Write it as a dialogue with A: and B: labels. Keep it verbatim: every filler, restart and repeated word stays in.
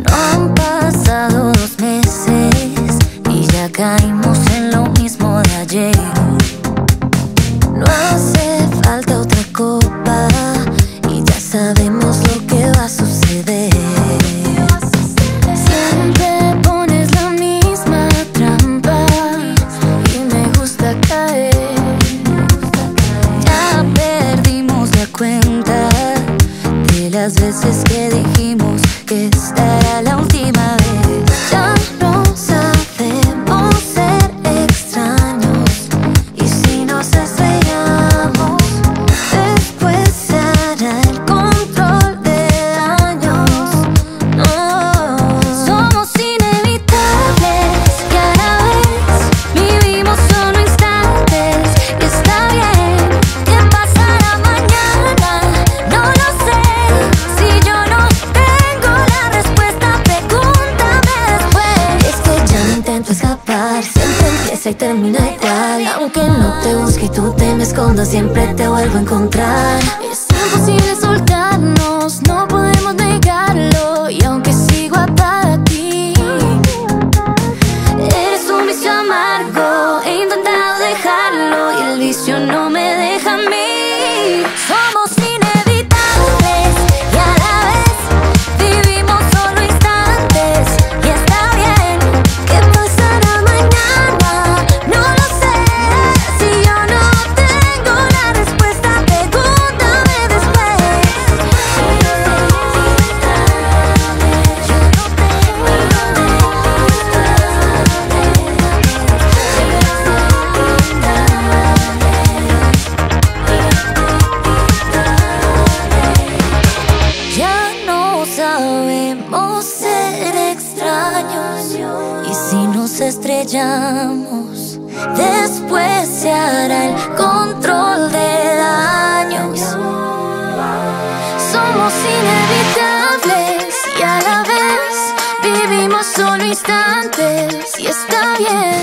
A: Han pasado dos meses y ya caímos en lo mismo de ayer. No hace falta otra copa y ya sabemos lo que va a suceder. Siempre pones la misma trampa y me gusta caer. Ya perdimos la cuenta de las veces que dijimos que esta era la última vez. Ya no sabemos ser extraños y si nos estrellamos, después se hará el control de daños. No, somos inevitables y a la vez vivimos solo instantes. Y está bien, ¿qué pasará mañana? No lo sé. Si yo no tengo la respuesta, pregúntame después. Es que ya no intento escapar, siempre empieza y termina igual. Aunque no te busque y tú te me escondas, siempre te vuelvo a encontrar. Es imposible soltarnos, no podemos negarlo. Y aunque sigo atada a ti, eres un vicio amargo. He intentado dejarlo y el vicio no me deja a mí. Somos inevitables y a la vez vivimos solo instantes. Y está bien, ¿qué pasará mañana? No lo sé. Si yo no tengo la respuesta, pregúntame después. Ya no sabemos ser extraños y si nos estrellamos, después se hará el control de daños. Somos inevitables y a la vez vivimos solo instantes. Y está bien,